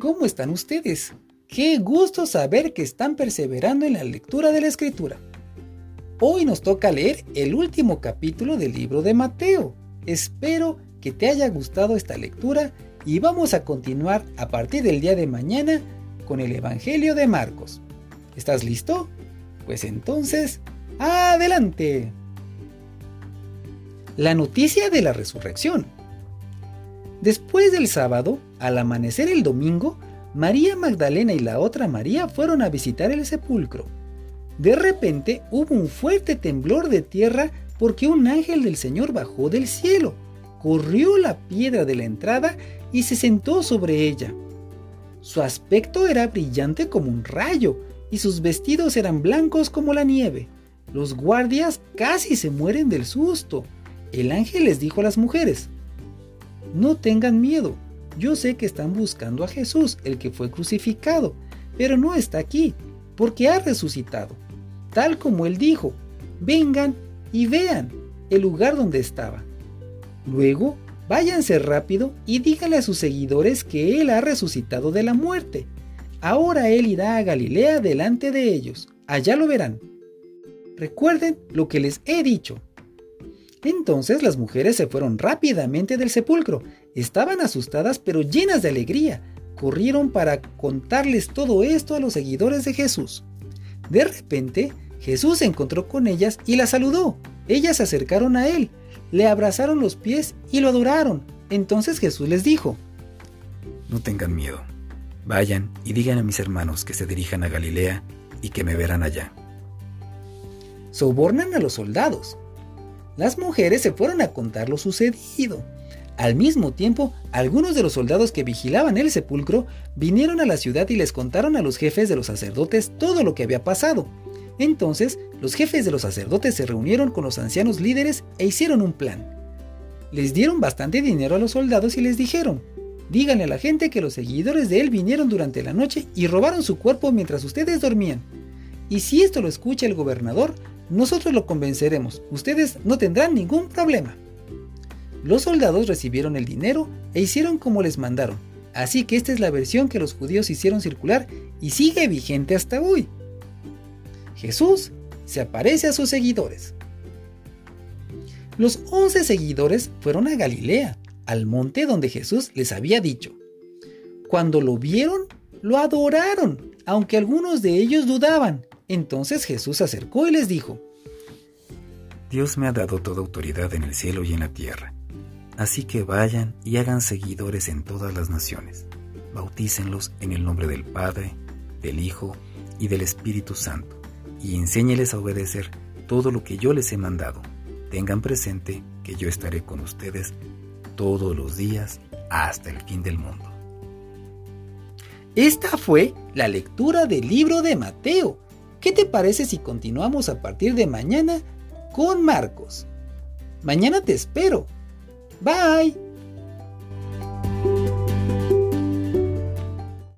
¿Cómo están ustedes? Qué gusto saber que están perseverando en la lectura de la Escritura. Hoy nos toca leer el último capítulo del libro de Mateo. Espero que te haya gustado esta lectura y vamos a continuar a partir del día de mañana con el Evangelio de Marcos. ¿Estás listo? Pues entonces, ¡adelante! La noticia de la resurrección. Después del sábado, al amanecer el domingo, María Magdalena y la otra María fueron a visitar el sepulcro. De repente hubo un fuerte temblor de tierra porque un ángel del Señor bajó del cielo, corrió la piedra de la entrada y se sentó sobre ella. Su aspecto era brillante como un rayo y sus vestidos eran blancos como la nieve. Los guardias casi se mueren del susto. El ángel les dijo a las mujeres: «No tengan miedo, yo sé que están buscando a Jesús, el que fue crucificado, pero no está aquí, porque ha resucitado. Tal como él dijo, vengan y vean el lugar donde estaba. Luego, váyanse rápido y díganle a sus seguidores que él ha resucitado de la muerte. Ahora él irá a Galilea delante de ellos, allá lo verán. Recuerden lo que les he dicho». Entonces las mujeres se fueron rápidamente del sepulcro. Estaban asustadas pero llenas de alegría. Corrieron para contarles todo esto a los seguidores de Jesús. De repente, Jesús se encontró con ellas y las saludó. Ellas se acercaron a él, le abrazaron los pies y lo adoraron. Entonces Jesús les dijo: «No tengan miedo. Vayan y digan a mis hermanos que se dirijan a Galilea y que me verán allá». Sobornan a los soldados. Las mujeres se fueron a contar lo sucedido. Al mismo tiempo, algunos de los soldados que vigilaban el sepulcro vinieron a la ciudad y les contaron a los jefes de los sacerdotes todo lo que había pasado. Entonces, los jefes de los sacerdotes se reunieron con los ancianos líderes e hicieron un plan. Les dieron bastante dinero a los soldados y les dijeron: «Díganle a la gente que los seguidores de él vinieron durante la noche y robaron su cuerpo mientras ustedes dormían. Y si esto lo escucha el gobernador, nosotros lo convenceremos, ustedes no tendrán ningún problema». Los soldados recibieron el dinero e hicieron como les mandaron, así que esta es la versión que los judíos hicieron circular y sigue vigente hasta hoy. Jesús se aparece a sus seguidores. Los 11 seguidores fueron a Galilea, al monte donde Jesús les había dicho. Cuando lo vieron, lo adoraron, aunque algunos de ellos dudaban. Entonces Jesús se acercó y les dijo: «Dios me ha dado toda autoridad en el cielo y en la tierra. Así que vayan y hagan seguidores en todas las naciones. Bautícenlos en el nombre del Padre, del Hijo y del Espíritu Santo, y enséñeles a obedecer todo lo que yo les he mandado. Tengan presente que yo estaré con ustedes todos los días hasta el fin del mundo». Esta fue la lectura del libro de Mateo. ¿Qué te parece si continuamos a partir de mañana con Marcos? Mañana te espero. Bye.